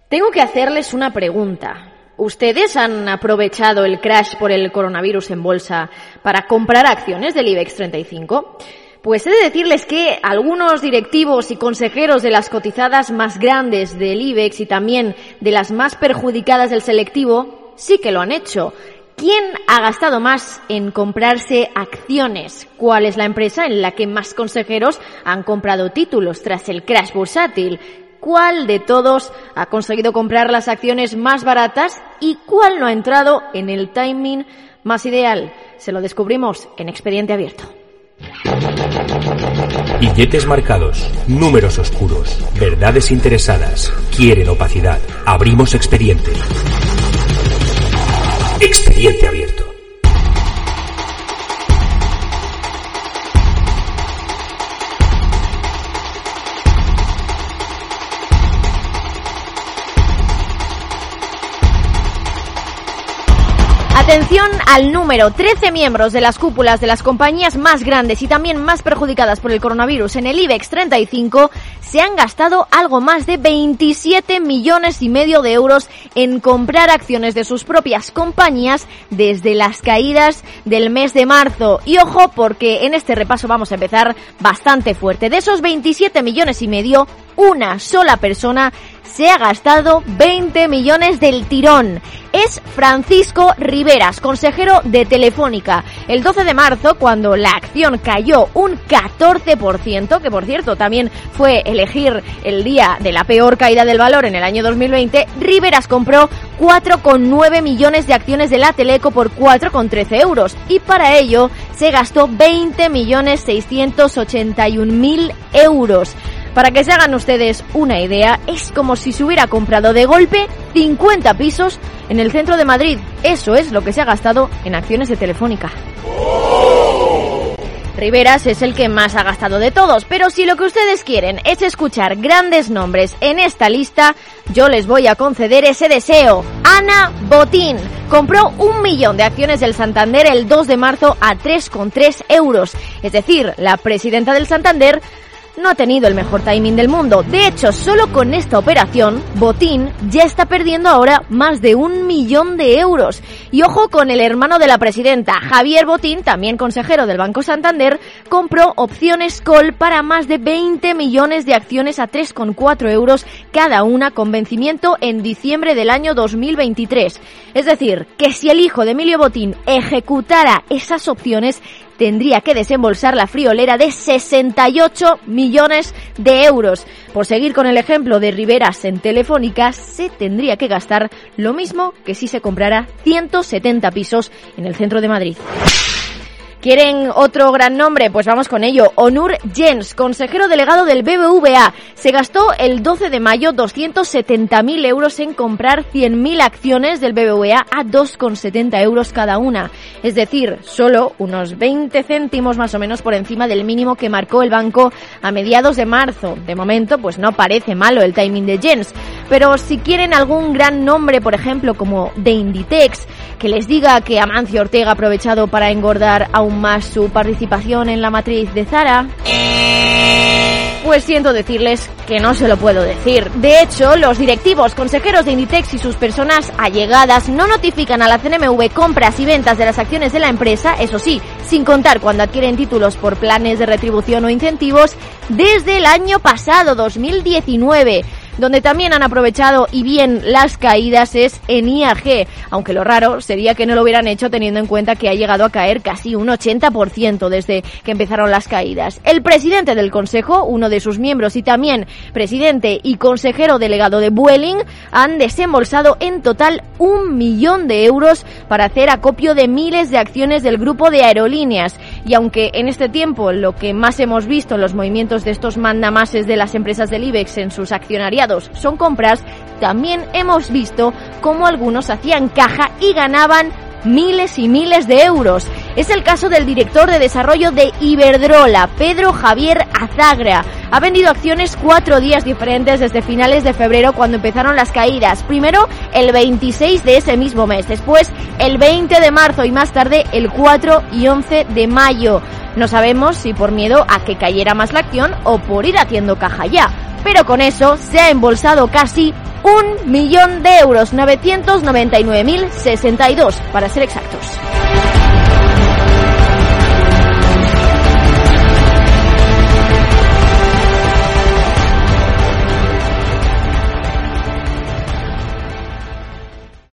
Tengo que hacerles una pregunta. ¿Ustedes han aprovechado el crash por el coronavirus en bolsa para comprar acciones del IBEX 35? Pues he de decirles que algunos directivos y consejeros de las cotizadas más grandes del IBEX y también de las más perjudicadas del selectivo sí que lo han hecho. ¿Quién ha gastado más en comprarse acciones? ¿Cuál es la empresa en la que más consejeros han comprado títulos tras el crash bursátil? ¿Cuál de todos ha conseguido comprar las acciones más baratas y cuál no ha entrado en el timing más ideal? Se lo descubrimos en Expediente Abierto. Billetes marcados, números oscuros, verdades interesadas, quieren opacidad. Abrimos expediente. Expediente Abierto. Atención al número: 13 miembros de las cúpulas de las compañías más grandes y también más perjudicadas por el coronavirus en el IBEX 35 se han gastado algo más de 27,5 millones de euros en comprar acciones de sus propias compañías desde las caídas del mes de marzo. Y ojo, porque en este repaso vamos a empezar bastante fuerte. De esos 27,5 millones, una sola persona se ha gastado 20 millones del tirón. Es Francisco Riveras, consejero de Telefónica. El 12 de marzo, cuando la acción cayó un 14%, que por cierto también fue elegir el día de la peor caída del valor en el año 2020, Riveras compró 4,9 millones de acciones de la Teleco por 4,13 euros. Y para ello se gastó 20.681.000 euros. Para que se hagan ustedes una idea, es como si se hubiera comprado de golpe 50 pisos en el centro de Madrid. Eso es lo que se ha gastado en acciones de Telefónica. Riveras es el que más ha gastado de todos, pero si lo que ustedes quieren es escuchar grandes nombres en esta lista, yo les voy a conceder ese deseo. Ana Botín compró 1 millón de acciones del Santander el 2 de marzo a 3,3 euros. Es decir, la presidenta del Santander no ha tenido el mejor timing del mundo. De hecho, solo con esta operación, Botín ya está perdiendo ahora más de 1 millón de euros. Y ojo con el hermano de la presidenta, Javier Botín, también consejero del Banco Santander, compró opciones call para más de 20 millones de acciones a 3,4 euros cada una, con vencimiento en diciembre del año 2023. Es decir, que si el hijo de Emilio Botín ejecutara esas opciones, tendría que desembolsar la friolera de 68 millones de euros. Por seguir con el ejemplo de Riveras en Telefónica, se tendría que gastar lo mismo que si se comprara 170 pisos en el centro de Madrid. ¿Quieren otro gran nombre? Pues vamos con ello. Onur Jens, consejero delegado del BBVA, se gastó el 12 de mayo 270.000 euros en comprar 100.000 acciones del BBVA a 2,70 euros cada una. Es decir, solo unos 20 céntimos más o menos por encima del mínimo que marcó el banco a mediados de marzo. De momento, pues no parece malo el timing de Jens. Pero si quieren algún gran nombre, por ejemplo, como de Inditex, que les diga que Amancio Ortega ha aprovechado para engordar aún más su participación en la matriz de Zara, pues siento decirles que no se lo puedo decir. De hecho, los directivos, consejeros de Inditex y sus personas allegadas no notifican a la CNMV compras y ventas de las acciones de la empresa, eso sí, sin contar cuando adquieren títulos por planes de retribución o incentivos, desde el año pasado, 2019. Donde también han aprovechado y bien las caídas es en IAG, aunque lo raro sería que no lo hubieran hecho teniendo en cuenta que ha llegado a caer casi un 80% desde que empezaron las caídas. El presidente del Consejo, uno de sus miembros y también presidente y consejero delegado de Vueling, han desembolsado en total 1 millón de euros para hacer acopio de miles de acciones del grupo de aerolíneas. Y aunque en este tiempo lo que más hemos visto en los movimientos de estos mandamases de las empresas del IBEX en sus accionariados son compras, también hemos visto cómo algunos hacían caja y ganaban miles y miles de euros. Es el caso del director de desarrollo de Iberdrola, Pedro Javier Azagra. Ha vendido acciones 4 días diferentes desde finales de febrero, cuando empezaron las caídas. Primero el 26 de ese mismo mes, después el 20 de marzo y más tarde el 4 y 11 de mayo. No sabemos si por miedo a que cayera más la acción o por ir haciendo caja ya. Pero con eso se ha embolsado casi 1 millón de euros, 999.062 para ser exactos.